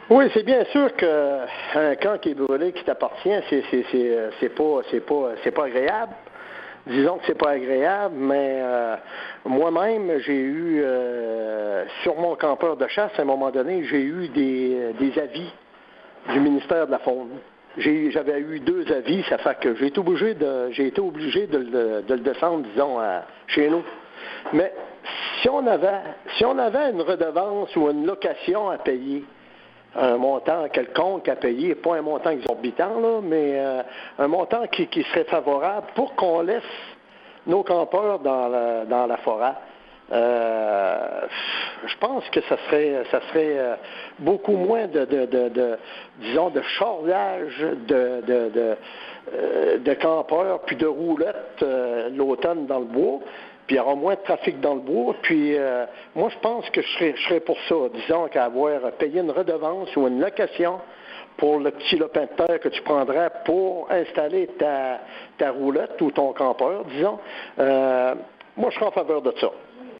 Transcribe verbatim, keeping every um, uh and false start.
Oui, c'est bien sûr qu'un camp qui est brûlé, qui t'appartient, c'est c'est c'est c'est pas c'est pas c'est pas agréable. Disons que c'est pas agréable, mais euh, moi-même, j'ai eu euh, sur mon campeur de chasse, à un moment donné, j'ai eu des, des avis du ministère de la Faune. J'ai, j'avais eu deux avis, ça fait que j'ai été obligé de j'ai été obligé de, le- de le descendre, disons, à- chez nous. Mais si on avait si on avait une redevance ou une location à payer, un montant quelconque à payer, pas un montant exorbitant, là, mais euh, un montant qui, qui serait favorable pour qu'on laisse nos campeurs dans la, dans la forêt. Euh, je pense que ça serait, ça serait euh, beaucoup moins de, de, de, de disons, de charriage de, de, de, euh, de campeurs puis de roulettes euh, l'automne dans le bois. Puis il y aura moins de trafic dans le bois. Puis euh, moi, je pense que je serais, je serais pour ça. Disons qu'avoir payé une redevance ou une location pour le petit lopin de terre que tu prendrais pour installer ta, ta roulette ou ton campeur, disons. Euh, moi, je serais en faveur de ça.